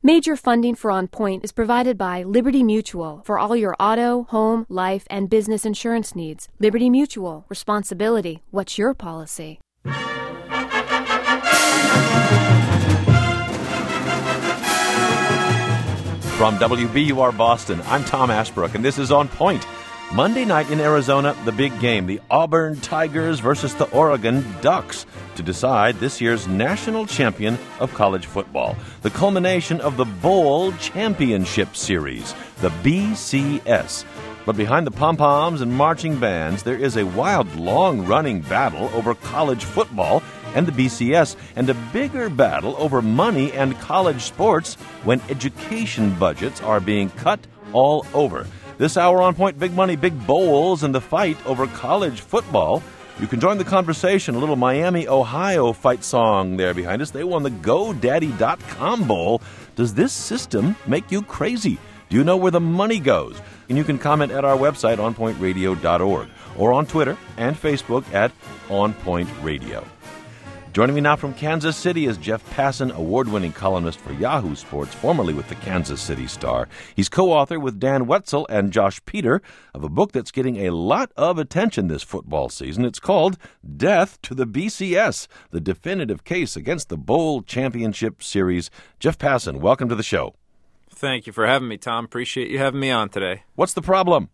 Major funding for On Point is provided by Liberty Mutual for all your auto, home, life, and business insurance needs. Liberty Mutual. Responsibility. What's your policy? From WBUR Boston, I'm Tom Ashbrook, and this is On Point. Monday night in Arizona, the big game, the Auburn Tigers versus the Oregon Ducks, to decide this year's national champion of college football. The culmination of the Bowl Championship Series, the BCS. But behind the pom-poms and marching bands, there is a wild, long-running battle over college football and the BCS, and a bigger battle over money and college sports when education budgets are being cut all over. This hour On Point, big money, big bowls, and the fight over college football. You can join the conversation. A little Miami, Ohio fight song there behind us. They won the GoDaddy.com Bowl. Does this system make you crazy? Do you know where the money goes? And you can comment at our website, onpointradio.org, or on Twitter and Facebook at onpointradio. Joining me now from Kansas City is Jeff Passan, award-winning columnist for Yahoo Sports, formerly with the Kansas City Star. He's co-author with Dan Wetzel and Josh Peter of a book that's getting a lot of attention this football season. It's called Death to the BCS, the definitive case against the Bowl Championship Series. Jeff Passan, welcome to the show. Thank you for having me, Tom. Appreciate you having me on today. What's the problem?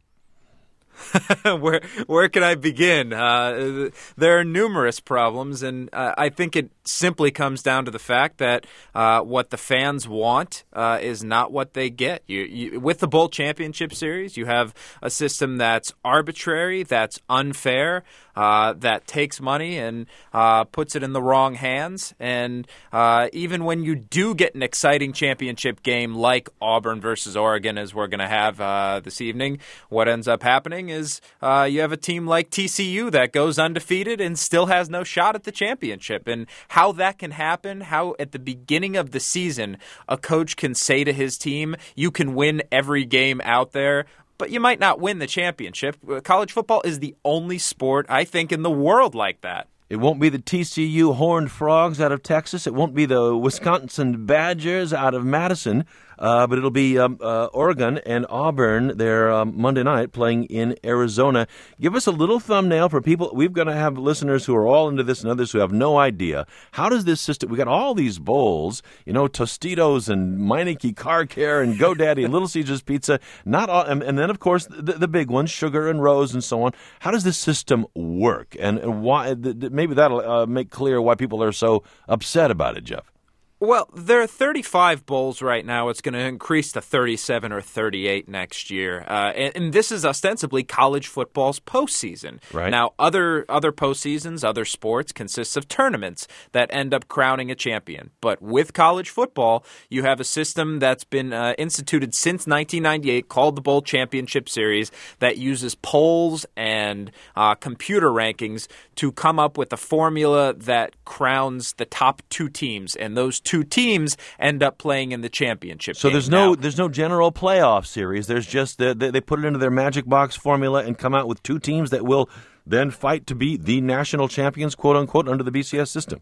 Where can I begin? There are numerous problems, and I think it simply comes down to the fact that what the fans want is not what they get. With the Bowl Championship Series, you have a system that's arbitrary, that's unfair, that takes money and puts it in the wrong hands. And even when you do get an exciting championship game like Auburn versus Oregon, as we're going to have this evening, what ends up happening is you have a team like TCU that goes undefeated and still has no shot at the championship. And how that can happen, how at the beginning of the season a coach can say to his team, you can win every game out there, but you might not win the championship. College football is the only sport, I think, in the world like that. It won't be the TCU Horned Frogs out of Texas. It won't be the Wisconsin Badgers out of Madison. But it'll be Oregon and Auburn there Monday night playing in Arizona. Give us a little thumbnail for people. We're going to have listeners who are all into this and others who have no idea. How does this system, we got all these bowls, Tostitos and Meineke Car Care and GoDaddy and Little Caesars Pizza, not all, and then, of course, the big ones, Sugar and Rose and so on. How does this system work? And why? Maybe that'll make clear why people are so upset about it, Jeff. Well, there are 35 bowls right now. It's going to increase to 37 or 38 next year. And this is ostensibly college football's postseason. Right. Now, other postseasons, other sports consists of tournaments that end up crowning a champion. But with college football, you have a system that's been instituted since 1998 called the Bowl Championship Series that uses polls and computer rankings to come up with a formula that crowns the top two teams. And those two teams end up playing in the championship So game. there's no general playoff series. There's just they put it into their magic box formula and come out with two teams that will then fight to be the national champions, quote unquote, under the BCS system.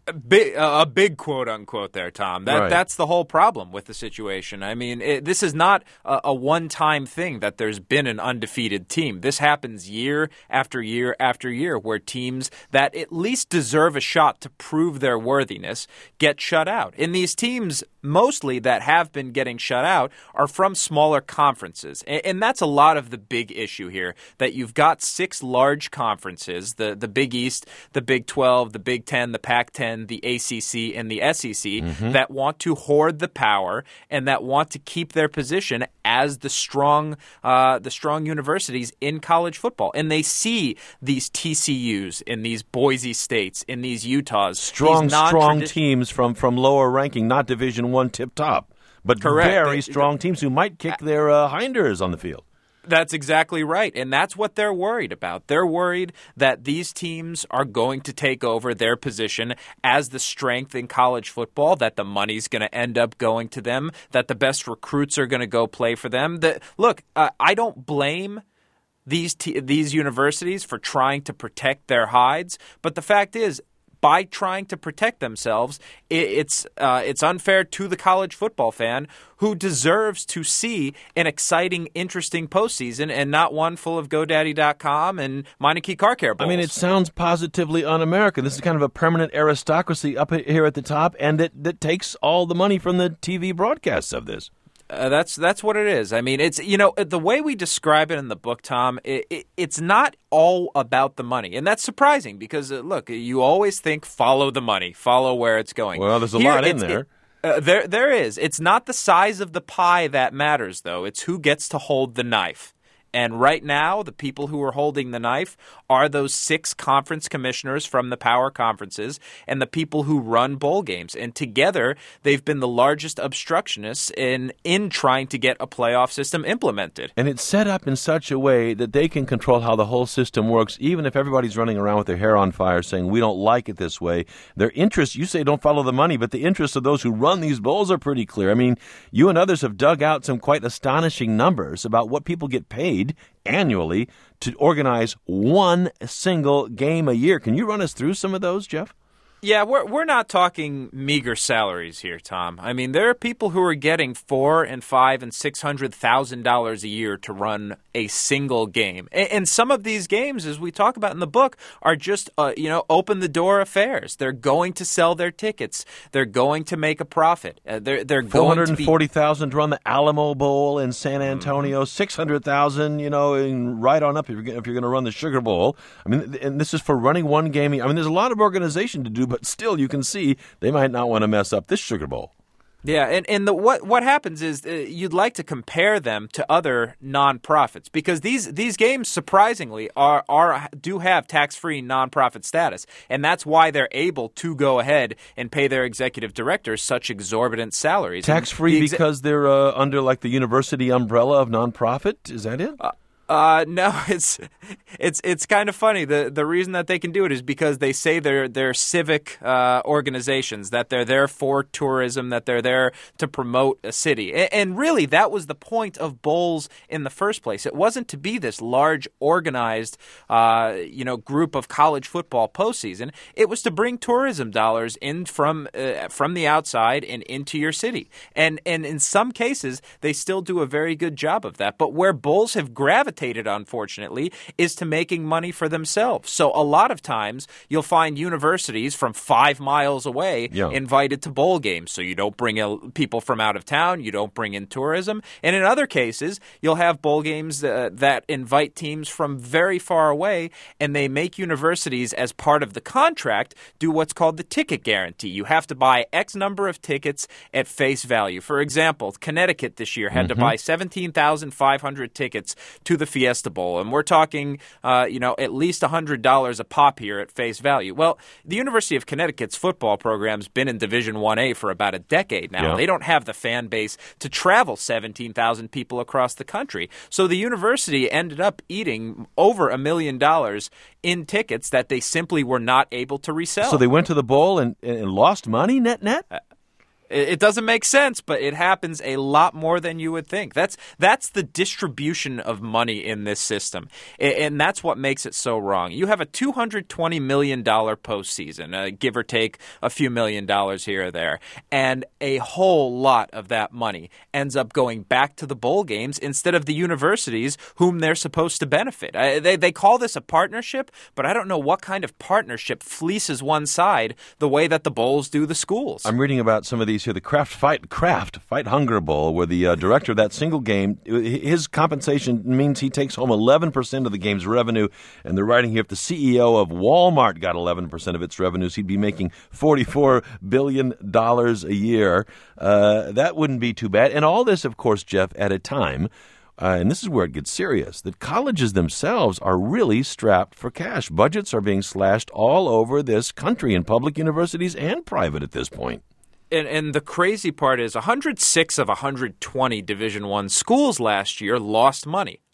A big quote unquote there, Tom. Right. That's the whole problem with the situation. I mean, this is not a one-time thing that there's been an undefeated team. This happens year after year after year where teams that at least deserve a shot to prove their worthiness get shut out. And these teams mostly that have been getting shut out are from smaller conferences. And that's a lot of the big issue here, that you've got six large conferences, the Big East, the Big 12, the Big 10, the Pac-10, the ACC, and the SEC, that want to hoard the power and that want to keep their position as the strong universities in college football. And they see these TCUs in these Boise States, in these Utahs. Strong teams from lower ranking, not Division I tip-top, but Correct. Very strong teams who might kick their hinders on the field. That's exactly right, and that's what they're worried about. They're worried that these teams are going to take over their position as the strength in college football, that the money's going to end up going to them, that the best recruits are going to go play for them. I don't blame these universities for trying to protect their hides, but the fact is, by trying to protect themselves, it's unfair to the college football fan who deserves to see an exciting, interesting postseason and not one full of GoDaddy.com and Meineke Car Care Bowls. I mean, it sounds positively un-American. This is kind of a permanent aristocracy up here at the top, and that takes all the money from the TV broadcasts of this. That's what it is. I mean, it's the way we describe it in the book, Tom. It's not all about the money, and that's surprising because look, you always think follow the money, follow where it's going. Well, there's a lot in there. There is. It's not the size of the pie that matters, though. It's who gets to hold the knife. And right now, the people who are holding the knife are those 6 conference commissioners from the power conferences and the people who run bowl games. And together, they've been the largest obstructionists in trying to get a playoff system implemented. And it's set up in such a way that they can control how the whole system works, even if everybody's running around with their hair on fire saying, we don't like it this way. Their interests, you say don't follow the money, but the interests of those who run these bowls are pretty clear. I mean, you and others have dug out some quite astonishing numbers about what people get paid annually to organize one single game a year. Can you run us through some of those, Jeff? Yeah, we're not talking meager salaries here, Tom. I mean, there are people who are getting $400,000 and $500,000 and $600,000 a year to run a single game. And some of these games, as we talk about in the book, are just open the door affairs. They're going to sell their tickets. They're going to make a profit. They're going to be $440,000 to run the Alamo Bowl in San Antonio. $600,000, right on up if you're going to run the Sugar Bowl. I mean, and this is for running one game. I mean, there's a lot of organization to do, but still, you can see they might not want to mess up this Sugar Bowl. Yeah, and what happens is you'd like to compare them to other nonprofits because these games surprisingly do have tax-free nonprofit status, and that's why they're able to go ahead and pay their executive directors such exorbitant salaries. Tax-free because they're under like the university umbrella of nonprofit? Is that it? No, it's kind of funny. The reason that they can do it is because they say they're civic organizations, that they're there for tourism, that they're there to promote a city. And really, that was the point of bowls in the first place. It wasn't to be this large, organized, group of college football postseason. It was to bring tourism dollars in from the outside and into your city. And in some cases, they still do a very good job of that. But where bowls have gravitated, unfortunately, is to making money for themselves. So a lot of times you'll find universities from 5 miles away invited to bowl games. So you don't bring people from out of town, you don't bring in tourism. And in other cases, you'll have bowl games that invite teams from very far away, and they make universities, as part of the contract, do what's called the ticket guarantee. You have to buy X number of tickets at face value. For example, Connecticut this year had to buy 17,500 tickets to the Fiesta Bowl, and we're talking, at least $100 a pop here at face value. Well, the University of Connecticut's football program's been in Division 1A for about a decade now. Yeah. They don't have the fan base to travel 17,000 people across the country. So the university ended up eating over $1 million in tickets that they simply were not able to resell. So they went to the bowl and lost money net? It doesn't make sense, but it happens a lot more than you would think. That's the distribution of money in this system, and that's what makes it so wrong. You have a $220 million postseason, give or take a few $1,000,000 here or there, and a whole lot of that money ends up going back to the bowl games instead of the universities whom they're supposed to benefit. They call this a partnership, but I don't know what kind of partnership fleeces one side the way that the bowls do the schools. I'm reading about some of these here, the Kraft Fight Hunger Bowl, where the director of that single game, his compensation means he takes home 11% of the game's revenue, and they're writing here if the CEO of Walmart got 11% of its revenues, he'd be making $44 billion a year. That wouldn't be too bad. And all this, of course, Jeff, at a time, and this is where it gets serious, that colleges themselves are really strapped for cash. Budgets are being slashed all over this country in public universities and private at this point. And the crazy part is 106 of 120 Division I schools last year lost money.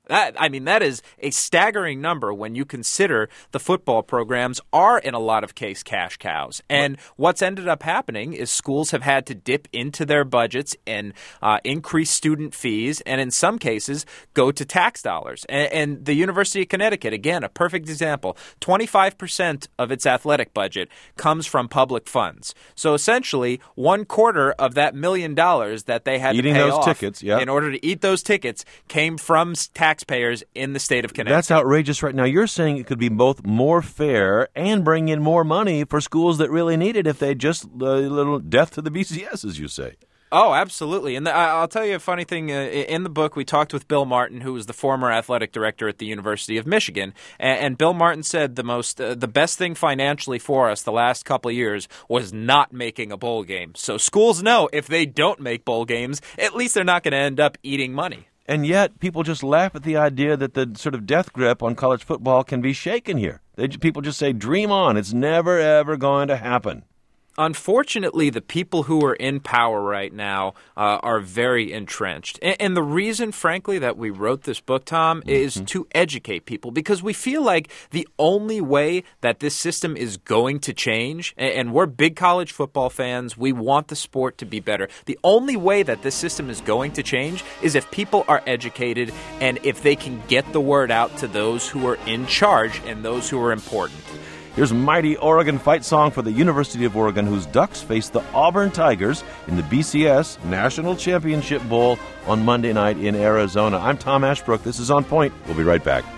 That is a staggering number when you consider the football programs are, in a lot of cases, cash cows. And what's ended up happening is schools have had to dip into their budgets and increase student fees, and in some cases, go to tax dollars. And the University of Connecticut, again, a perfect example, 25% of its athletic budget comes from public funds. So essentially, 1/4 of that $1 million that they had Eating to pay those off tickets, yeah. in order to eat those tickets came from taxpayers in the state of Connecticut. That's outrageous right now. You're saying it could be both more fair and bring in more money for schools that really need it if they just little death to the BCS, as you say. Oh, absolutely. And I'll tell you a funny thing. In the book, we talked with Bill Martin, who was the former athletic director at the University of Michigan. And Bill Martin said the best thing financially for us the last couple of years was not making a bowl game. So schools know if they don't make bowl games, at least they're not going to end up eating money. And yet, people just laugh at the idea that the sort of death grip on college football can be shaken here. People just say, dream on. It's never, ever going to happen. Unfortunately, the people who are in power right now are very entrenched. And the reason, frankly, that we wrote this book, Tom, is to educate people, because we feel like the only way that this system is going to change, and we're big college football fans, we want the sport to be better. The only way that this system is going to change is if people are educated and if they can get the word out to those who are in charge and those who are important. Here's Mighty Oregon fight song for the University of Oregon, whose Ducks face the Auburn Tigers in the BCS National Championship Bowl on Monday night in Arizona. I'm Tom Ashbrook. This is On Point. We'll be right back.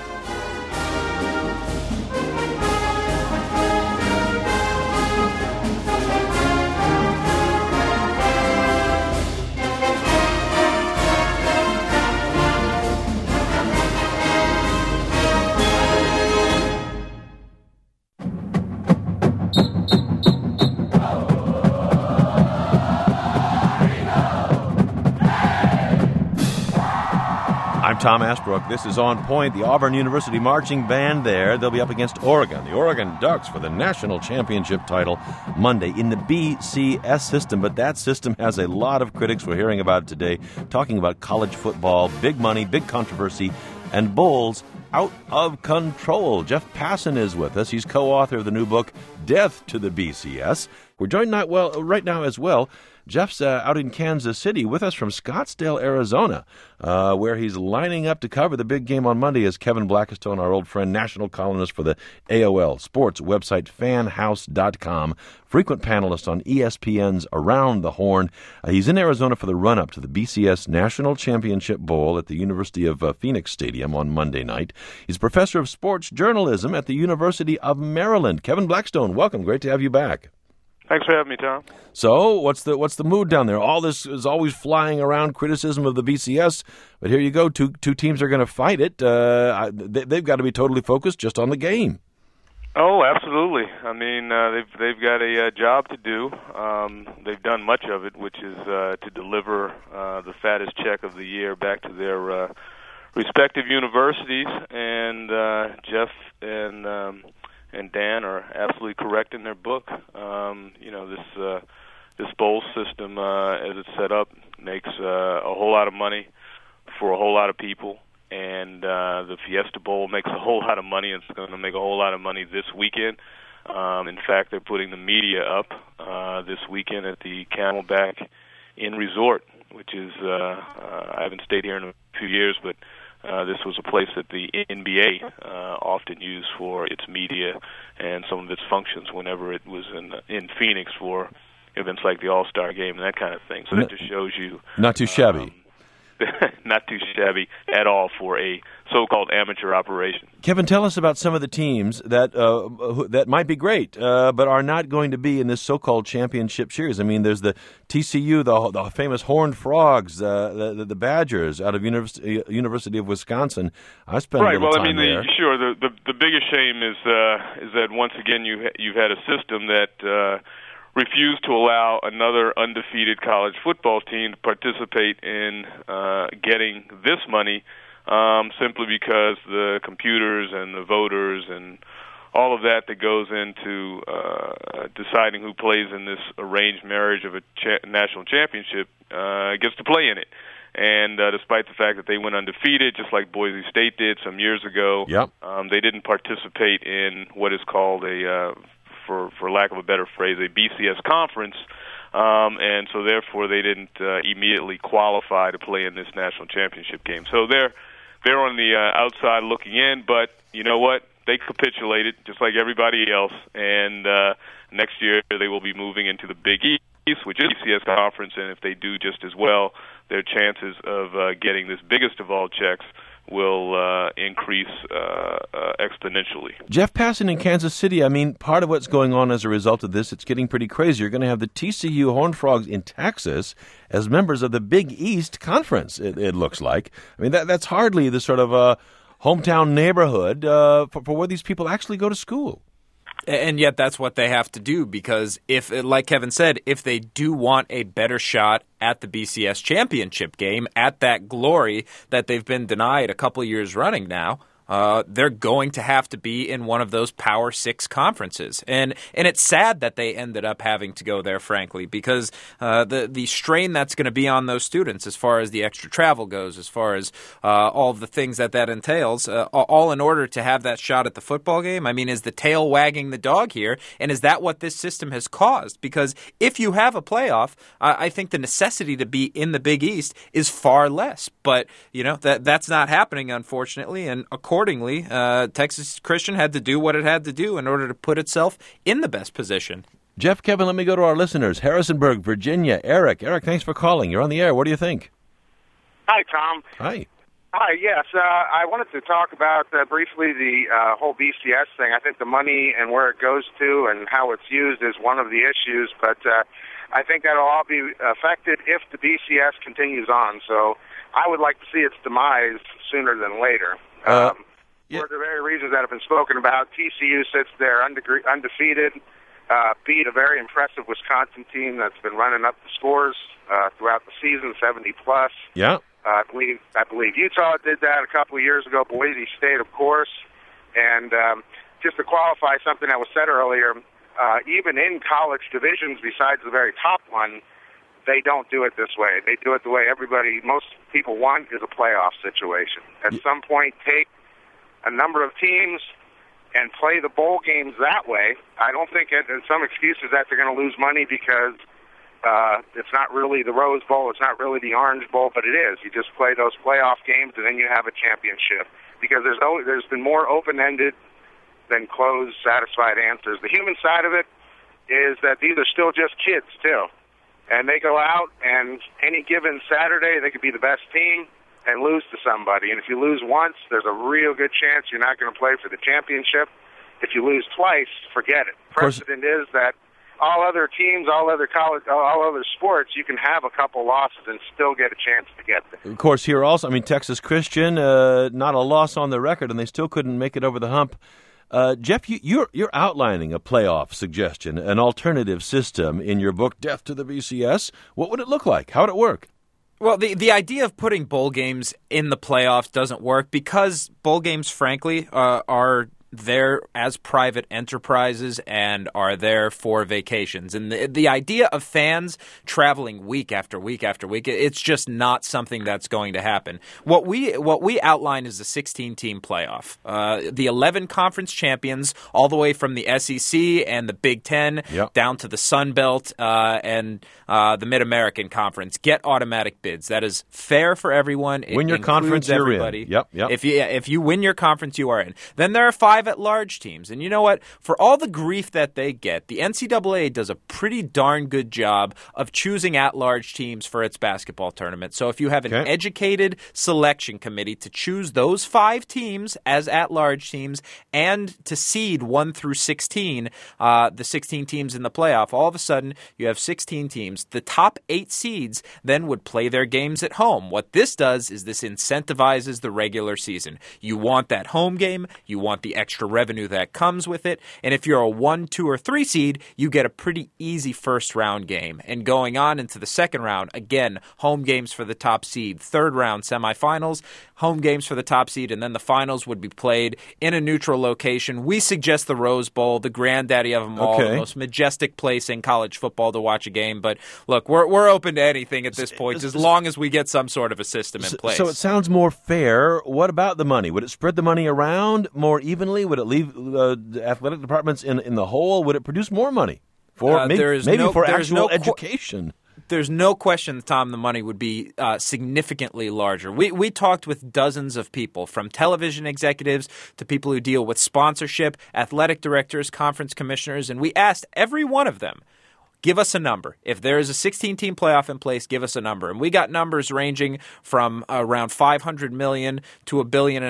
I'm Tom Ashbrook. This is On Point. The Auburn University marching band there. They'll be up against Oregon, the Oregon Ducks, for the national championship title Monday in the BCS system. But that system has a lot of critics. We're hearing about it today, talking about college football, big money, big controversy, and bowls out of control. Jeff Passan is with us. He's co-author of the new book, Death to the BCS. We're joined right now as well. Jeff's out in Kansas City with us from Scottsdale, Arizona, where he's lining up to cover the big game on Monday as Kevin Blackistone, our old friend, national columnist for the AOL sports website fanhouse.com, frequent panelist on ESPN's Around the Horn. He's in Arizona for the run-up to the BCS National Championship Bowl at the University of Phoenix Stadium on Monday night. He's professor of sports journalism at the University of Maryland. Kevin Blackistone, welcome. Great to have you back. Thanks for having me, Tom. So, what's the mood down there? All this is always flying around criticism of the BCS, but here you go. Two teams are going to fight it. They've got to be totally focused just on the game. Oh, absolutely. I mean, they've got a job to do. They've done much of it, which is to deliver the fattest check of the year back to their respective universities. And Jeff and Dan are absolutely correct in their book. This bowl system, as it's set up, makes a whole lot of money for a whole lot of people, and the Fiesta Bowl makes a whole lot of money. It's going to make a whole lot of money this weekend. In fact, they're putting the media up this weekend at the Camelback Inn Resort, which is I haven't stayed here in a few years, but this was a place that the NBA often used for its media and some of its functions whenever it was in Phoenix for events like the All-Star Game and that kind of thing. So that just shows you... Not too shabby. Not too shabby at all for a so-called amateur operation. Kevin, tell us about some of the teams that might be great, but are not going to be in this so-called championship series. I mean, there's the TCU, the famous Horned Frogs, the Badgers out of University of Wisconsin. I spent a little time there. Sure. The biggest shame is that once again you've had a system that refused to allow another undefeated college football team to participate in getting this money simply because the computers and the voters and all of that goes into deciding who plays in this arranged marriage of a national championship gets to play in it. And despite the fact that they went undefeated, just like Boise State did some years ago, they didn't participate in what is called for lack of a better phrase, a BCS conference. And so therefore they didn't immediately qualify to play in this national championship game. So they're on the outside looking in, but you know what? They capitulated just like everybody else, and next year they will be moving into the Big East, which is the BCS conference, and if they do just as well, their chances of getting this biggest of all checks will increase exponentially. Jeff Passan in Kansas City, I mean, part of what's going on as a result of this, it's getting pretty crazy. You're going to have the TCU Horned Frogs in Texas as members of the Big East Conference, it looks like. I mean, that's hardly the sort of hometown neighborhood for where these people actually go to school. And yet that's what they have to do, because if, like Kevin said, if they do want a better shot at the BCS championship game, at that glory that they've been denied a couple years running now, they're going to have to be in one of those Power 6 conferences. And it's sad that they ended up having to go there, frankly, because the strain that's going to be on those students as far as the extra travel goes, as far as all of the things that entails, all in order to have that shot at the football game. I mean, is the tail wagging the dog here? And is that what this system has caused? Because if you have a playoff, I think the necessity to be in the Big East is far less. But, you know, that's not happening, unfortunately, and accordingly, Texas Christian had to do what it had to do in order to put itself in the best position. Jeff, Kevin, let me go to our listeners. Harrisonburg, Virginia. Eric, thanks for calling. You're on the air. What do you think? Hi, Tom. Hi. Hi, yes. I wanted to talk about briefly the whole BCS thing. I think the money and where it goes to and how it's used is one of the issues, but I think that'll all be affected if the BCS continues on. So I would like to see its demise sooner than later. For the very reasons that have been spoken about, TCU sits there undefeated, beat a very impressive Wisconsin team that's been running up the scores throughout the season, 70-plus. Yeah. I believe Utah did that a couple of years ago, Boise State, of course. And just to qualify something that was said earlier, even in college divisions besides the very top one, they don't do it this way. They do it the way most people want, is a playoff situation. At some point, take a number of teams and play the bowl games that way. I don't think there's some excuses that they're going to lose money because it's not really the Rose Bowl, it's not really the Orange Bowl, but it is. You just play those playoff games and then you have a championship. Because there's been more open-ended than closed, satisfied answers. The human side of it is that these are still just kids, too. And they go out, and any given Saturday, they could be the best team and lose to somebody. And if you lose once, there's a real good chance you're not going to play for the championship. If you lose twice, forget it. Precedent is that all other teams, all other sports, you can have a couple losses and still get a chance to get there. Of course, here also, I mean, Texas Christian, not a loss on the record, and they still couldn't make it over the hump. Jeff, you're outlining a playoff suggestion, an alternative system in your book, Death to the BCS. What would it look like? How would it work? Well, the idea of putting bowl games in the playoffs doesn't work because bowl games, frankly, are there as private enterprises and are there for vacations. And the idea of fans traveling week after week after week, it's just not something that's going to happen. What we outline is a 16-team playoff. The 11 conference champions, all the way from the SEC and the Big Ten down to the Sun Belt and the Mid-American Conference, get automatic bids. That is fair for everyone. Win your conference, everybody. You're in. Yep. If you win your conference, you are in. Then there are 5 at-large teams. And you know what? For all the grief that they get, the NCAA does a pretty darn good job of choosing at-large teams for its basketball tournament. So if you have an educated selection committee to choose those 5 teams as at-large teams and to seed 1 through 16, the 16 teams in the playoff, all of a sudden you have 16 teams. The top 8 seeds then would play their games at home. What this does is this incentivizes the regular season. You want that home game. You want the extra extra revenue that comes with it. And if you're a 1, 2, or 3 seed, you get a pretty easy first-round game. And going on into the second round, again, home games for the top seed. Third round, semifinals, home games for the top seed, and then the finals would be played in a neutral location. We suggest the Rose Bowl, the granddaddy of them all, the most majestic place in college football to watch a game. But look, we're open to anything at this point, as long as we get some sort of a system in place. So it sounds more fair. What about the money? Would it spread the money around more evenly? Would it leave the athletic departments in the hole? Would it produce more money for actual education? There's no question, Tom, the money would be significantly larger. We talked with dozens of people, from television executives to people who deal with sponsorship, athletic directors, conference commissioners, and we asked every one of them, give us a number. If there is a 16-team playoff in place, give us a number. And we got numbers ranging from around $500 million to $1.5 billion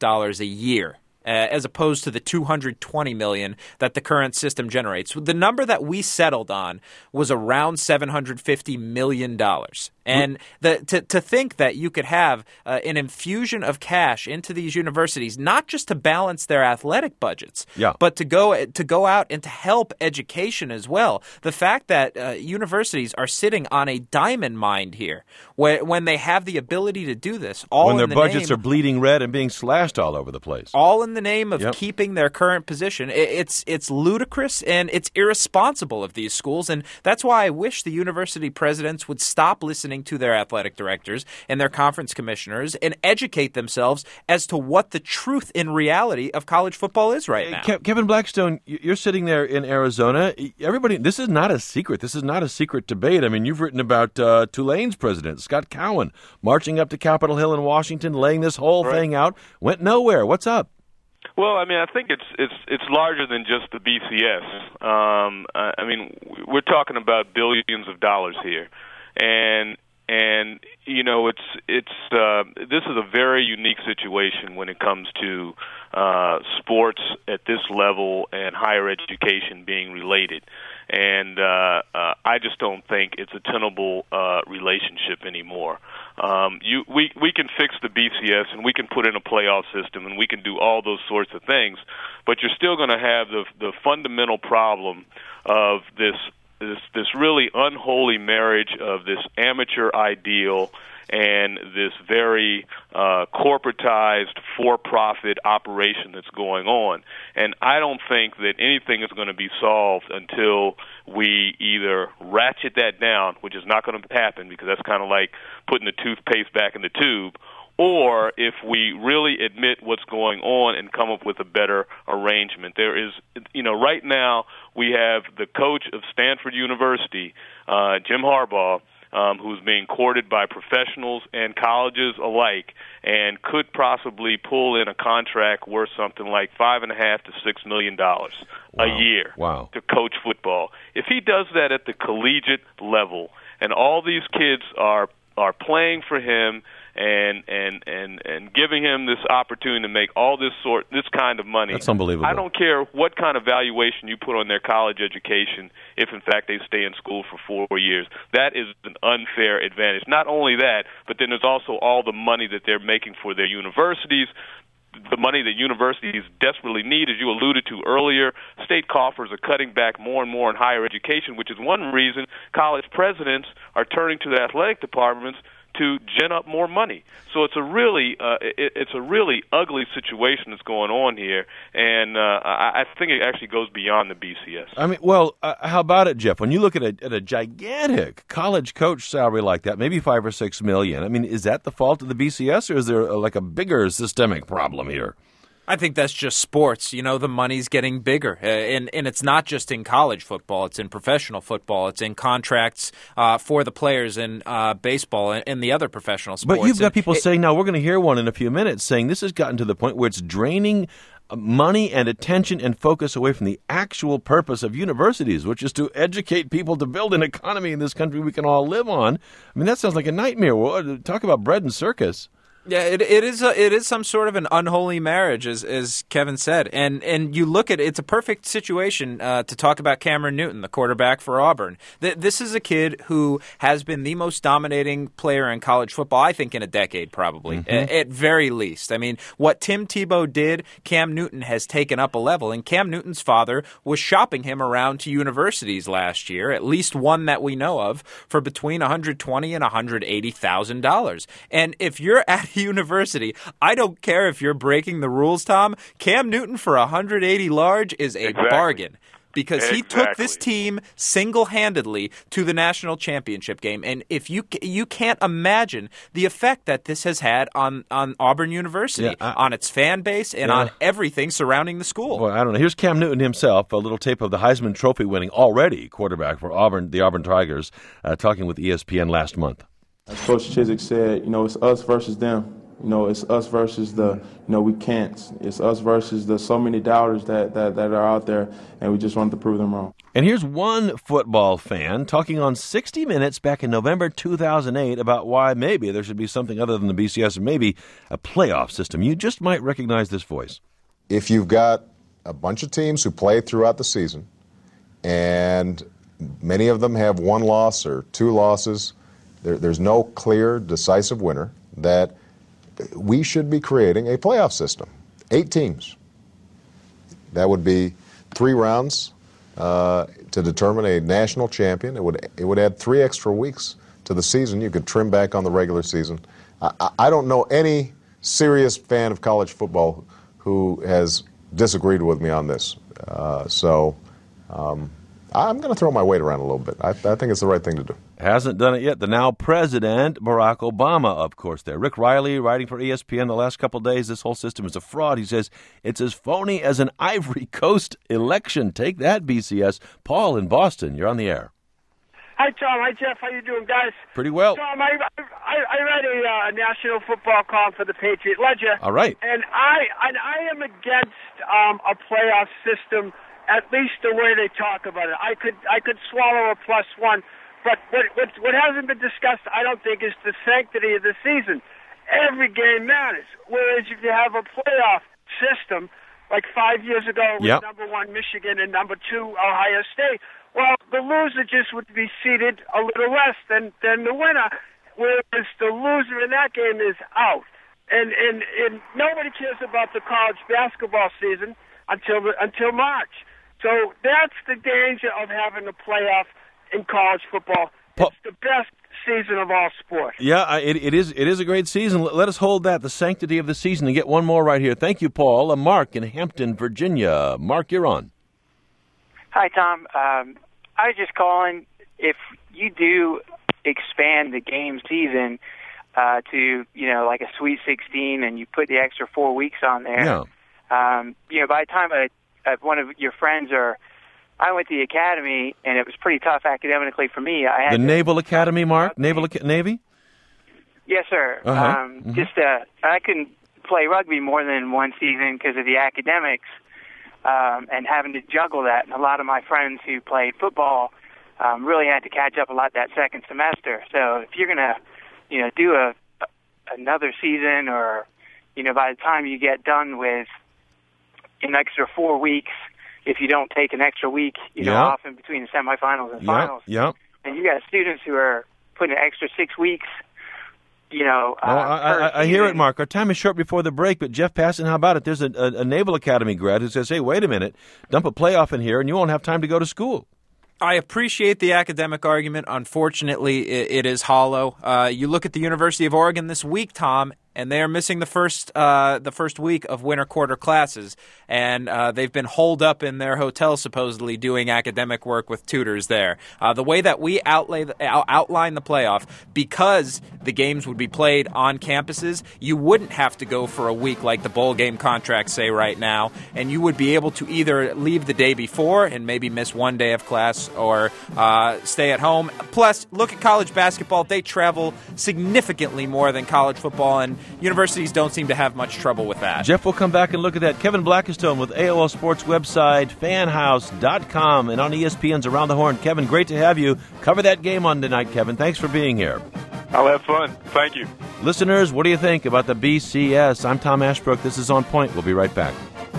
a year, as opposed to the $220 million that the current system generates. The number that we settled on was around $750 million. And to think that you could have an infusion of cash into these universities, not just to balance their athletic budgets, but to go out and to help education as well. The fact that universities are sitting on a diamond mine here, when they have the ability to do this, when their budgets are bleeding red and being slashed all over the place, all in the name of keeping their current position. It's ludicrous and it's irresponsible of these schools, and that's why I wish the university presidents would stop listening to their athletic directors and their conference commissioners and educate themselves as to what the truth in reality of college football is right now. Kevin Blackstone, you're sitting there in Arizona. Everybody, this is not a secret. This is not a secret debate. I mean, you've written about Tulane's president, Scott Cowan, marching up to Capitol Hill in Washington, laying this whole thing out. Went nowhere. What's up? Well, I mean, I think it's larger than just the BCS. I mean, we're talking about billions of dollars here, and you know, it's this is a very unique situation when it comes to sports at this level and higher education being related. And I just don't think it's a tenable relationship anymore. We can fix the BCS and we can put in a playoff system and we can do all those sorts of things, but you're still going to have the fundamental problem of this really unholy marriage of this amateur ideal and this very corporatized for-profit operation that's going on. And I don't think that anything is going to be solved until we either ratchet that down, which is not going to happen because that's kind of like putting the toothpaste back in the tube, or if we really admit what's going on and come up with a better arrangement. There is, you know, right now we have the coach of Stanford University, Jim Harbaugh, who's being courted by professionals and colleges alike, and could possibly pull in a contract worth something like $5.5 to $6 million a year to coach football. If he does that at the collegiate level, and all these kids are playing for him and giving him this opportunity to make all this kind of money. That's unbelievable. I don't care what kind of valuation you put on their college education if, in fact, they stay in school for 4 years. That is an unfair advantage. Not only that, but then there's also all the money that they're making for their universities, the money that universities desperately need. As you alluded to earlier, state coffers are cutting back more and more in higher education, which is one reason college presidents are turning to the athletic departments to gin up more money. So it's a really ugly situation that's going on here, and I think it actually goes beyond the BCS. I mean, well, how about it, Jeff? When you look at a gigantic college coach salary like that, maybe $5 or $6 million, I mean, is that the fault of the BCS, or is there like a bigger systemic problem here? I think that's just sports. You know, the money's getting bigger. And it's not just in college football. It's in professional football. It's in contracts for the players in baseball and the other professional sports. But you've got people saying, now we're going to hear one in a few minutes, saying this has gotten to the point where it's draining money and attention and focus away from the actual purpose of universities, which is to educate people to build an economy in this country we can all live on. I mean, that sounds like a nightmare. Talk about bread and circus. Yeah, it is some sort of an unholy marriage, as Kevin said, and you look at it, it's a perfect situation to talk about Cameron Newton, the quarterback for Auburn. This is a kid who has been the most dominating player in college football, I think, in a decade, probably at very least. I mean, what Tim Tebow did, Cam Newton has taken up a level, and Cam Newton's father was shopping him around to universities last year, at least one that we know of, for between $120,000 and $180,000. And if you're at university, I don't care if you're breaking the rules, Tom. Cam Newton for 180 large is a bargain because he took this team single-handedly to the national championship game. And if you can't imagine the effect that this has had on Auburn University, on its fan base, and on everything surrounding the school. Well, I don't know. Here's Cam Newton himself, a little tape of the Heisman Trophy winning already quarterback for Auburn, the Auburn Tigers, talking with ESPN last month. As Coach Chizik said, it's us versus them. It's us versus we can't. It's us versus the so many doubters that are out there, and we just wanted to prove them wrong. And here's one football fan talking on 60 Minutes back in November 2008 about why maybe there should be something other than the BCS and maybe a playoff system. You just might recognize this voice. If you've got a bunch of teams who play throughout the season, and many of them have one loss or two losses, there's no clear, decisive winner, that we should be creating a playoff system. 8 teams. That would be 3 rounds to determine a national champion. It would add 3 extra weeks to the season. You could trim back on the regular season. I don't know any serious fan of college football who has disagreed with me on this. So I'm going to throw my weight around a little bit. I think it's the right thing to do. Hasn't done it yet. The now President, Barack Obama, of course, there. Rick Riley, writing for ESPN the last couple of days, this whole system is a fraud. He says it's as phony as an Ivory Coast election. Take that, BCS. Paul in Boston, you're on the air. Hi, Tom. Hi, Jeff. How you doing, guys? Pretty well. Tom, I read a national football column for the Patriot Ledger. All right. And I am against a playoff system, at least the way they talk about it. I could swallow a +1. But what hasn't been discussed, I don't think, is the sanctity of the season. Every game matters. Whereas if you have a playoff system, like 5 years ago with number 1 Michigan and number 2 Ohio State, well, the loser just would be seeded a little less than the winner, whereas the loser in that game is out. And nobody cares about the college basketball season until March. So that's the danger of having a playoff in college football. It's the best season of all sports. Yeah, it is a great season. Let us hold that, the sanctity of the season, and get one more right here. Thank you, Paul. Mark in Hampton, Virginia. Mark, you're on. Hi, Tom. I was just calling, if you do expand the game season to, like a Sweet 16, and you put the extra 4 weeks on there, by the time one of your friends I went to the academy, and it was pretty tough academically for me. I had the Naval Academy, Mark? Navy? Yes, sir. I couldn't play rugby more than one season because of the academics and having to juggle that. And a lot of my friends who played football really had to catch up a lot that second semester. So if you're going to, do another season, or, by the time you get done with an extra 4 weeks, if you don't take an extra week, off in between the semifinals and finals. And you got students who are putting an extra 6 weeks, I hear it, Mark. Our time is short before the break, but Jeff Passan, how about it? There's a Naval Academy grad who says, hey, wait a minute, dump a playoff in here and you won't have time to go to school. I appreciate the academic argument. Unfortunately, it is hollow. You look at the University of Oregon this week, Tom, and they are missing the first week of winter quarter classes, and they've been holed up in their hotel supposedly doing academic work with tutors there. The way that we outline the playoff, because the games would be played on campuses, you wouldn't have to go for a week like the bowl game contracts say right now, and you would be able to either leave the day before and maybe miss 1 day of class, or stay at home. Plus, look at college basketball. They travel significantly more than college football, and universities don't seem to have much trouble with that. Jeff will come back and look at that. Kevin Blackistone with AOL Sports website, fanhouse.com, and on ESPN's Around the Horn. Kevin, great to have you. Cover that game on tonight, Kevin. Thanks for being here. I'll have fun. Thank you. Listeners, what do you think about the BCS? I'm Tom Ashbrook. This is On Point. We'll be right back.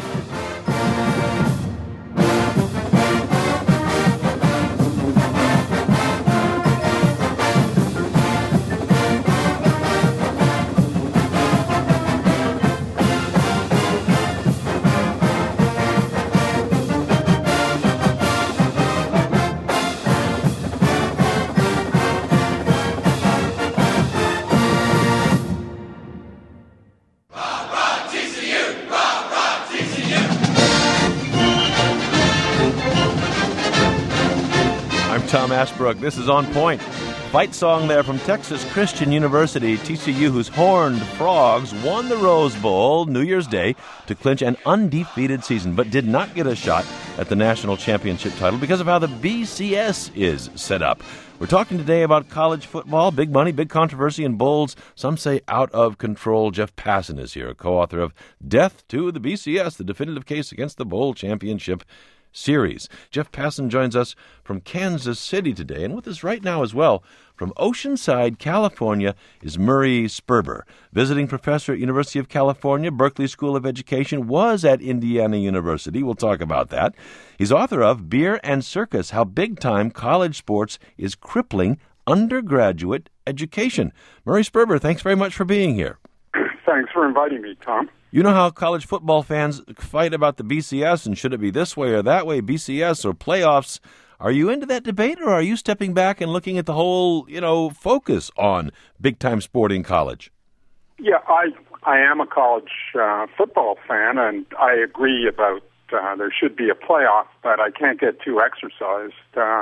Tom Ashbrook. This is On Point. Fight song there from Texas Christian University. TCU, whose Horned Frogs won the Rose Bowl New Year's Day to clinch an undefeated season, but did not get a shot at the national championship title because of how the BCS is set up. We're talking today about college football, big money, big controversy, and bowls, some say out of control. Jeff Passan is here, co-author of Death to the BCS, the definitive case against the bowl championship series. Jeff Passan joins us from Kansas City today, and with us right now as well from Oceanside, California, is Murray Sperber, visiting professor at University of California, Berkeley School of Education, was at Indiana University. We'll talk about that. He's author of Beer and Circus, How Big-Time College Sports is Crippling Undergraduate Education. Murray Sperber, thanks very much for being here. Thanks for inviting me, Tom. You know how college football fans fight about the BCS and should it be this way or that way, BCS or playoffs. Are you into that debate, or are you stepping back and looking at the whole, focus on big-time sport in college? Yeah, I am a college football fan, and I agree about there should be a playoff, but I can't get too exercised.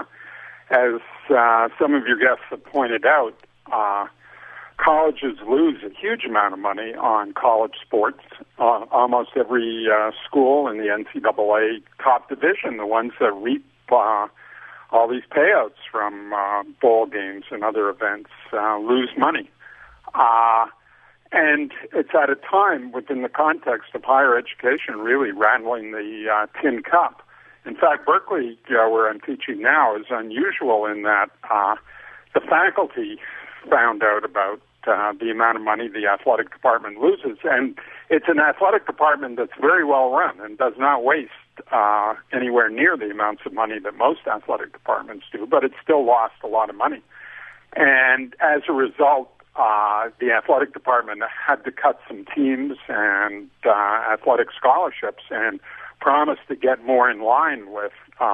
As some of your guests have pointed out, colleges lose a huge amount of money on college sports. Almost every school in the NCAA top division, the ones that reap all these payouts from bowl games and other events, lose money. And it's at a time within the context of higher education really rattling the tin cup. In fact, Berkeley, where I'm teaching now, is unusual in that the faculty found out about the amount of money the athletic department loses. And it's an athletic department that's very well run and does not waste anywhere near the amounts of money that most athletic departments do, but it still lost a lot of money. And as a result, the athletic department had to cut some teams and athletic scholarships and promised to get more in line with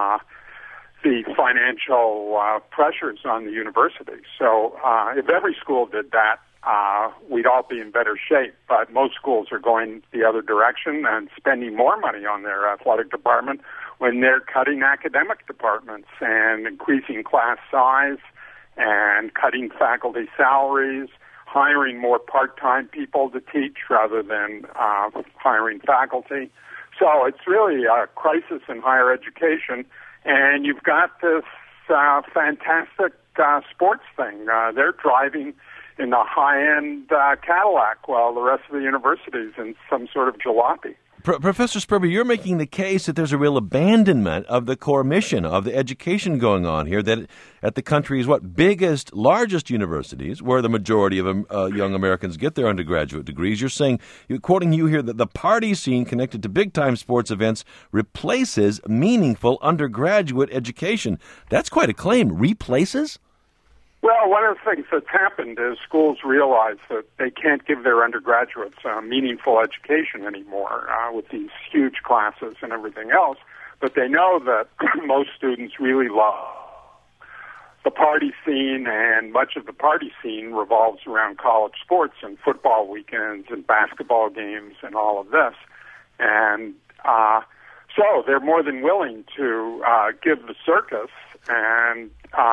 the financial pressures on the university. So if every school did that, we'd all be in better shape. But most schools are going the other direction and spending more money on their athletic department when they're cutting academic departments and increasing class size and cutting faculty salaries, hiring more part-time people to teach rather than hiring faculty. So it's really a crisis in higher education. And you've got this fantastic sports thing. They're driving in a high-end Cadillac while the rest of the university's in some sort of jalopy. Professor Sperber, you're making the case that there's a real abandonment of the core mission of the education going on here, that at the country's biggest, largest universities, where the majority of young Americans get their undergraduate degrees, you're saying, quoting you here, that the party scene connected to big-time sports events replaces meaningful undergraduate education. That's quite a claim. Replaces? Well, one of the things that's happened is schools realize that they can't give their undergraduates meaningful education anymore with these huge classes and everything else, but they know that most students really love the party scene, and much of the party scene revolves around college sports and football weekends and basketball games and all of this. And so they're more than willing to give the circus and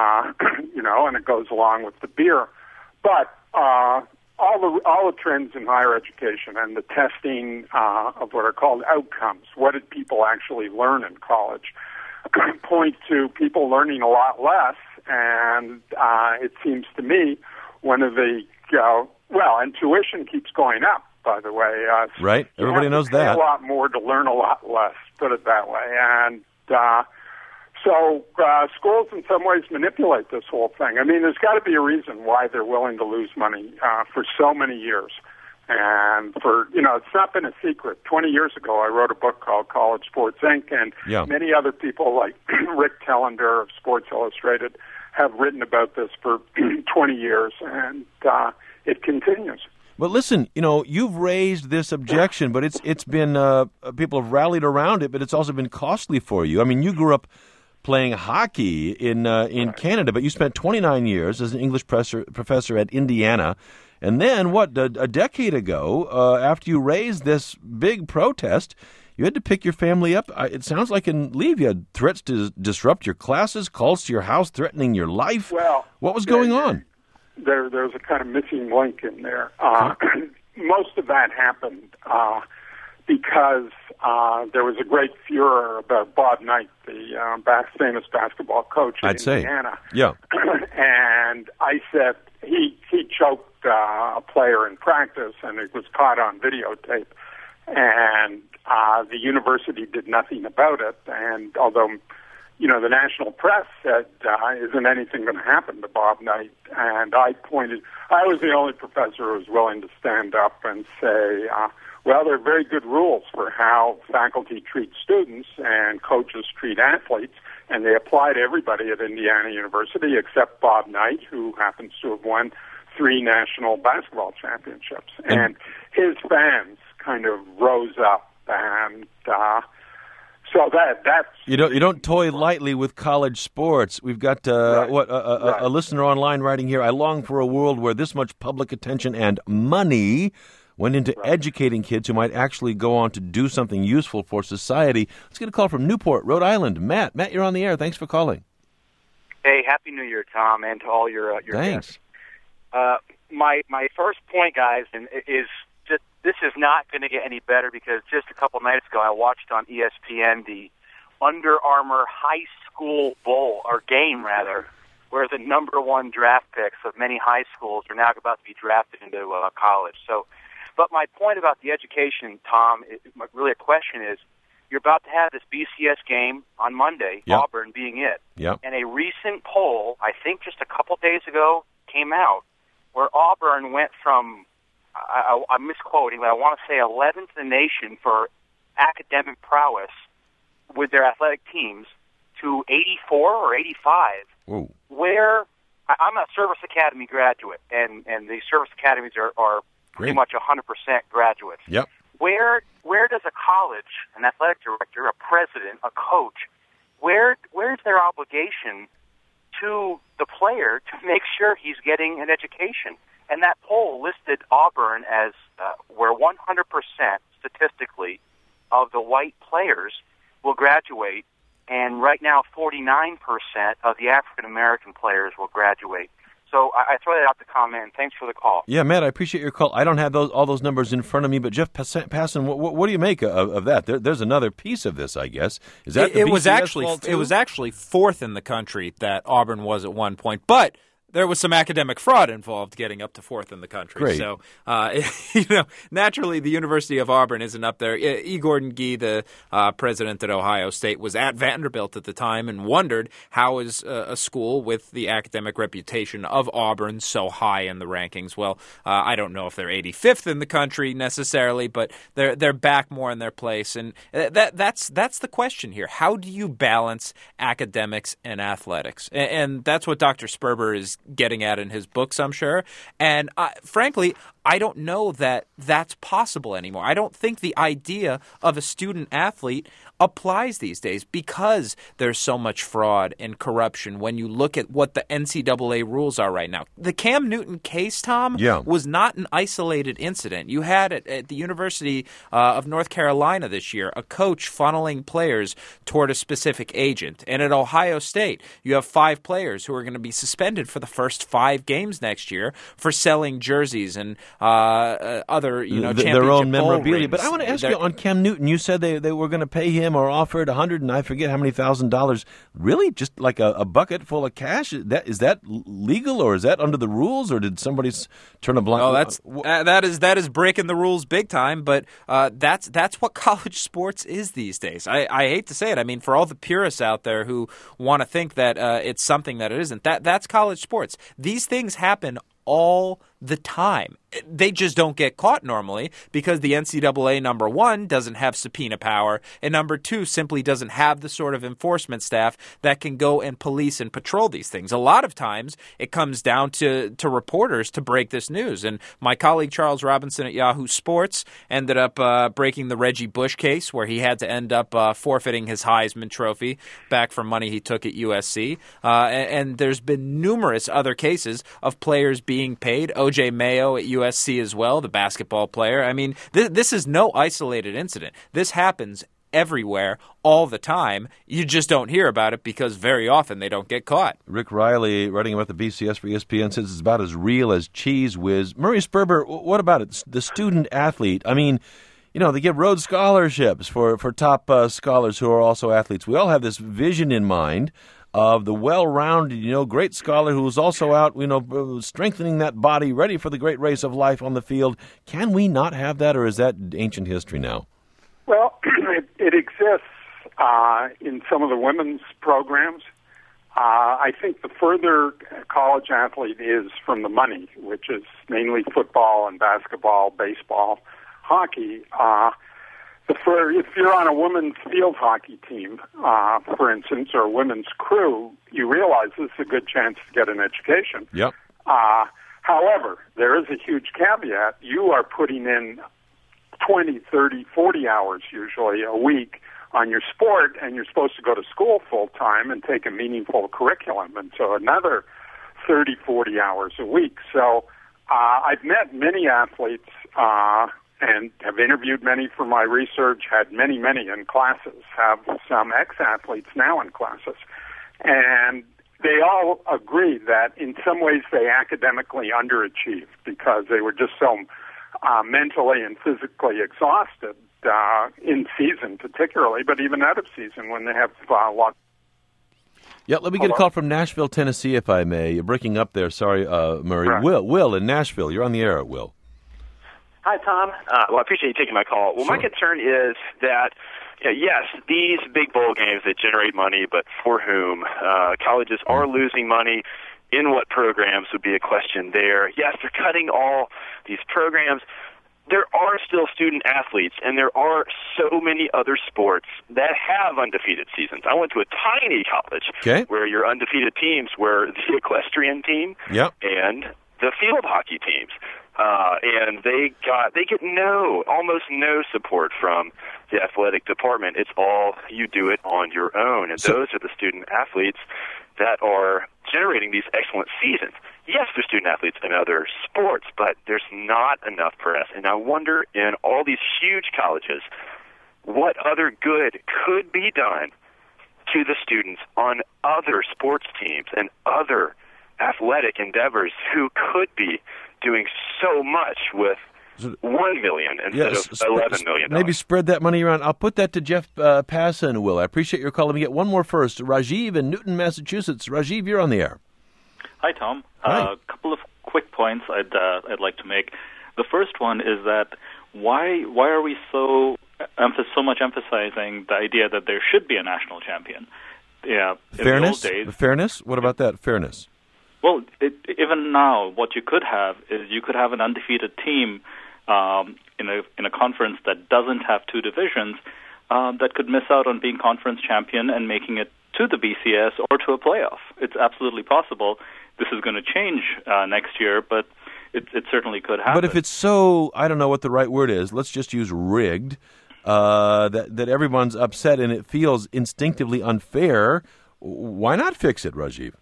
and it goes along with the beer. But all the trends in higher education and the testing of what are called outcomes, what did people actually learn in college, point to people learning a lot less. And it seems to me one of the, and tuition keeps going up, by the way. Right. Everybody knows that. A lot more to learn a lot less, put it that way. And So schools in some ways manipulate this whole thing. I mean, there's got to be a reason why they're willing to lose money for so many years. And it's not been a secret. 20 years ago, I wrote a book called College Sports Inc., and many other people like Rick Tellender of Sports Illustrated have written about this for 20 years, and it continues. But listen, you've raised this objection, but it's been people have rallied around it, but it's also been costly for you. I mean, you grew up playing hockey in Canada, but you spent 29 years as an English professor at Indiana. And then, a decade ago, after you raised this big protest, you had to pick your family up. It sounds like and leave. You had threats to disrupt your classes, calls to your house threatening your life. Well, what was going on? There's a kind of missing link in there. Most of that happened because there was a great furor about Bob Knight, the famous basketball coach in Indiana. Yeah. And I said he choked a player in practice, and it was caught on videotape. And the university did nothing about it. And although, the national press said, isn't anything going to happen to Bob Knight? And I was the only professor who was willing to stand up and say, well, there are very good rules for how faculty treat students and coaches treat athletes, and they apply to everybody at Indiana University except Bob Knight, who happens to have won 3 national basketball championships. And his fans kind of rose up, and so that's... You don't toy lightly with college sports. We've got a listener online writing here, I long for a world where this much public attention and money went into educating kids who might actually go on to do something useful for society. Let's get a call from Newport, Rhode Island. Matt, you're on the air. Thanks for calling. Hey, Happy New Year, Tom, and to all your Thanks. guests. My first point, guys, is just this is not going to get any better because just a couple nights ago I watched on ESPN the Under Armour High School Bowl, or game rather, where the number 1 draft picks of many high schools are now about to be drafted into college. So, but my point about the education, Tom, really a question is, you're about to have this BCS game on Monday, Auburn being it. Yep. And a recent poll, I think just a couple days ago, came out where Auburn went from, I'm misquoting, but I want to say 11th in the nation for academic prowess with their athletic teams to 84 or 85. Ooh. Where I'm a service academy graduate, and the service academies are pretty much 100% graduates. Yep. Where does a college, an athletic director, a president, a coach, where's their obligation to the player to make sure he's getting an education? And that poll listed Auburn as where 100% statistically of the white players will graduate, and right now 49% of the African American players will graduate. So I throw that out to comment, and thanks for the call. Yeah, Matt, I appreciate your call. I don't have all those numbers in front of me, but Jeff Passan, what do you make of that? There's another piece of this, I guess. Is that it was actually 4th in the country that Auburn was at one point, but there was some academic fraud involved getting up to 4th in the country. Great. So, naturally, the University of Auburn isn't up there. E. Gordon Gee, the president at Ohio State, was at Vanderbilt at the time and wondered how is a school with the academic reputation of Auburn so high in the rankings. Well, I don't know if they're 85th in the country necessarily, but they're back more in their place. And that's the question here. How do you balance academics and athletics? And that's what Dr. Sperber is getting at in his books, I'm sure. And frankly, I don't know that that's possible anymore. I don't think the idea of a student athlete applies these days because there's so much fraud and corruption when you look at what the NCAA rules are right now. The Cam Newton case, Tom, was not an isolated incident. You had it at the University of North Carolina this year, a coach funneling players toward a specific agent. And at Ohio State, you have 5 players who are going to be suspended for the first 5 games next year for selling jerseys and other, championship their own bowl memorabilia. rings. But I want to ask you on Cam Newton. You said they were going to pay him them are offered $100 and I forget how many $1,000. Really, just like a bucket full of cash? Is that legal, or is that under the rules, or did somebody turn a blind? Oh, that is breaking the rules big time. But that's what college sports is these days. I hate to say it. I mean, for all the purists out there who want to think that it's something that it isn't, that's college sports. These things happen all the time. They just don't get caught normally because the NCAA, number one, doesn't have subpoena power, and number two, simply doesn't have the sort of enforcement staff that can go and police and patrol these things. A lot of times it comes down to reporters to break this news. And my colleague Charles Robinson at Yahoo Sports ended up breaking the Reggie Bush case, where he had to end up forfeiting his Heisman Trophy back for money he took at USC. And there's been numerous other cases of players being paid. O.J. Mayo at USC as well, the basketball player. I mean, this is no isolated incident. This happens everywhere all the time. You just don't hear about it because very often they don't get caught. Rick Riley, writing about the BCS for ESPN, says it's about as real as Cheese Whiz. Murray Sperber, what about it? The student athlete. I mean, you know, they give Rhodes scholarships for top scholars who are also athletes. We all have this vision in mind of the well-rounded, great scholar who is also out, strengthening that body, ready for the great race of life on the field. Can we not have that, or is that ancient history now? Well, it exists in some of the women's programs. I think the further a college athlete is from the money, which is mainly football and basketball, baseball, hockey, if you're on a women's field hockey team, for instance, or a women's crew, you realize this is a good chance to get an education. Yep. However, there is a huge caveat. You are putting in 20, 30, 40 hours usually a week on your sport, and you're supposed to go to school full time and take a meaningful curriculum, and so another 30, 40 hours a week. So I've met many athletes and have interviewed many for my research, had many in classes, have some ex-athletes now in classes. And they all agree that in some ways they academically underachieved because they were just so mentally and physically exhausted in season particularly, but even out of season when they have lots. Yeah, let me get a call from Nashville, Tennessee, if I may. You're breaking up there. Sorry, Murray. Right. Will in Nashville. You're on the air, Will. Hi, Tom. Well, I appreciate you taking my call. Well, sure. My concern is that, yes, these big bowl games that generate money, but for whom? Colleges are losing money. In what programs would be a question there. Yes, they're cutting all these programs. There are still student athletes, and there are so many other sports that have undefeated seasons. I went to a tiny college where your undefeated teams were the equestrian team and the field hockey teams. And they get almost no support from the athletic department. It's all you do it on your own. And those are the student athletes that are generating these excellent seasons. Yes, there's student athletes in other sports, but there's not enough press. And I wonder, in all these huge colleges, what other good could be done to the students on other sports teams and other athletic endeavors who could be doing so much with $1 million instead of $11 million. Maybe spread that money around. I'll put that to Jeff Passan, Will. I appreciate your call. Let me get one more first. Rajiv in Newton, Massachusetts. Rajiv, you're on the air. Hi, Tom. Hi. A couple of quick points I'd like to make. The first one is that why are we so much emphasizing the idea that there should be a national champion? Yeah, fairness. In the old days, fairness. What about that? Fairness. Well, even now, what you could have is you could have an undefeated team in a conference that doesn't have two divisions that could miss out on being conference champion and making it to the BCS or to a playoff. It's absolutely possible. This is going to change next year, but it certainly could happen. But if it's so, I don't know what the right word is, let's just use rigged, that everyone's upset and it feels instinctively unfair, why not fix it, Rajiv?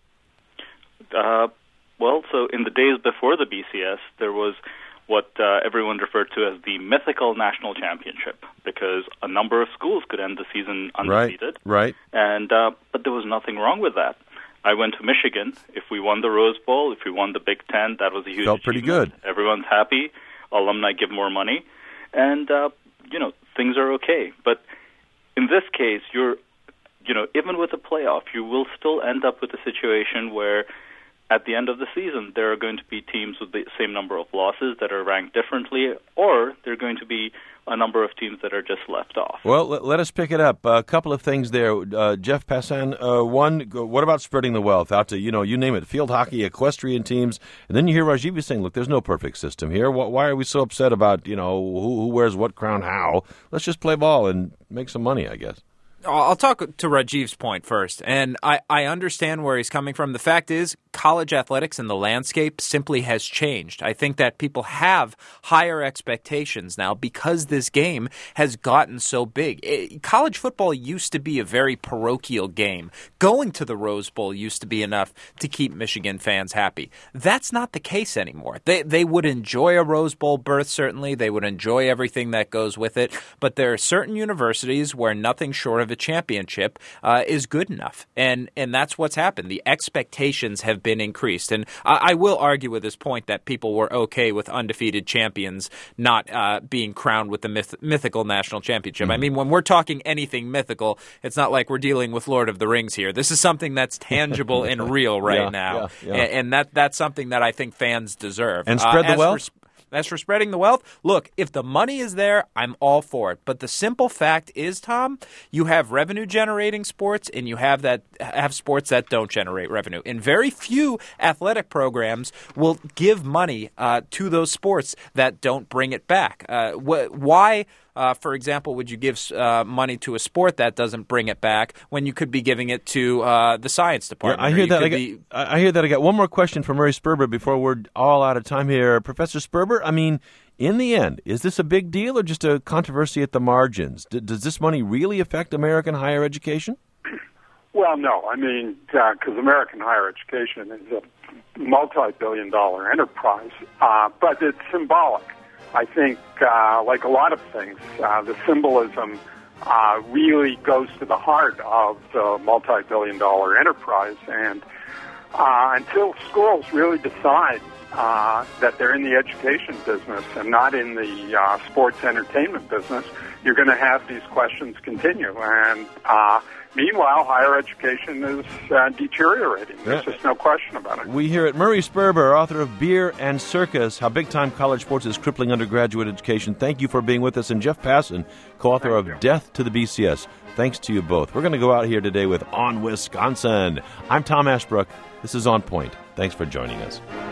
Well, so in the days before the BCS, there was what everyone referred to as the mythical national championship, because a number of schools could end the season undefeated. Right. And but there was nothing wrong with that. I went to Michigan. If we won the Rose Bowl, if we won the Big Ten, that was a huge Felt pretty good. Everyone's happy. Alumni give more money. And, things are okay. But in this case, even with a playoff, you will still end up with a situation where at the end of the season, there are going to be teams with the same number of losses that are ranked differently, or there are going to be a number of teams that are just left off. Well, let us pick it up. A couple of things there. Jeff Passan, one, what about spreading the wealth out to, you name it, field hockey, equestrian teams? And then you hear Rajiv saying, look, there's no perfect system here. Why are we so upset about, who wears what crown how? Let's just play ball and make some money, I guess. I'll talk to Rajiv's point first, and I understand where he's coming from. The fact is, college athletics and the landscape simply has changed. I think that people have higher expectations now because this game has gotten so big. College football used to be a very parochial game. Going to the Rose Bowl used to be enough to keep Michigan fans happy. That's not the case anymore. They would enjoy a Rose Bowl berth, certainly. They would enjoy everything that goes with it, but there are certain universities where nothing short of a championship is good enough, and that's what's happened. The expectations have been increased, and I will argue with this point that people were okay with undefeated champions not being crowned with the mythical national championship. Mm-hmm. I mean, when we're talking anything mythical, it's not like we're dealing with Lord of the Rings here. This is something that's tangible and real right now, and that's something that I think fans deserve. And spread the wealth? As for spreading the wealth, look, if the money is there, I'm all for it. But the simple fact is, Tom, you have revenue-generating sports and you have sports that don't generate revenue. And very few athletic programs will give money to those sports that don't bring it back. Why? For example, would you give money to a sport that doesn't bring it back when you could be giving it to the science department? Yeah, I hear that. I hear that. I got one more question for Murray Sperber before we're all out of time here. Professor Sperber, I mean, in the end, is this a big deal or just a controversy at the margins? Does this money really affect American higher education? Well, no. I mean, because American higher education is a multi-billion-dollar enterprise, but it's symbolic. I think, like a lot of things, the symbolism really goes to the heart of the multi-billion-dollar enterprise. And until schools really decide that they're in the education business and not in the sports entertainment business, you're going to have these questions continue. And meanwhile, higher education is deteriorating. There's just no question about it. We hear it. Murray Sperber, author of Beer and Circus, How Big-Time College Sports is Crippling Undergraduate Education. Thank you for being with us. And Jeff Passan, co-author of Death to the BCS. Thanks to you both. We're going to go out here today with On Wisconsin. I'm Tom Ashbrook. This is On Point. Thanks for joining us.